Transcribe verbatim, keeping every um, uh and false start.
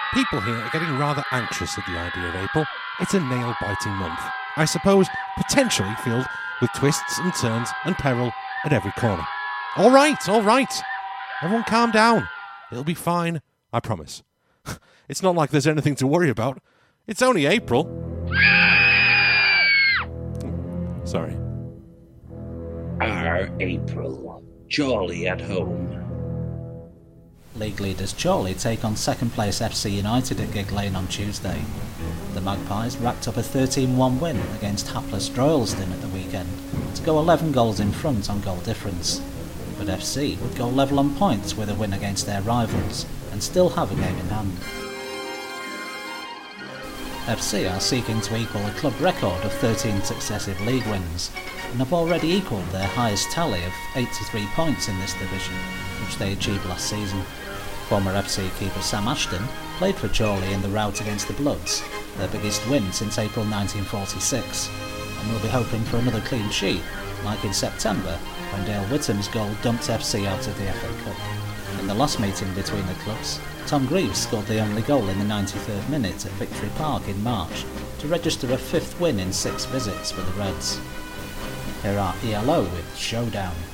People here are getting rather anxious at the idea of April. It's a nail-biting month. I suppose potentially filled with twists and turns and peril at every corner. All right, all right. Everyone calm down. It'll be fine, I promise. It's not like there's anything to worry about. It's only April. Sorry. Our April. Chorley at home. League leaders Chorley take on second place F C United at Gig Lane on Tuesday. The Magpies racked up a thirteen one win against hapless Droylsden at the weekend to go eleven goals in front on goal difference. But F C would go level on points with a win against their rivals and still have a game in hand. F C are seeking to equal a club record of thirteen successive league wins and have already equalled their highest tally of eighty-three points in this division, which they achieved last season. Former F C keeper Sam Ashton played for Chorley in the rout against the Bloods, their biggest win since April nineteen forty-six, and will be hoping for another clean sheet, like in September, when Dale Whittam's goal dumped F C out of the F A Cup. In the last meeting between the clubs, Tom Greaves scored the only goal in the ninety-third minute at Victory Park in March to register a fifth win in six visits for the Reds. Here are E L O with Showdown.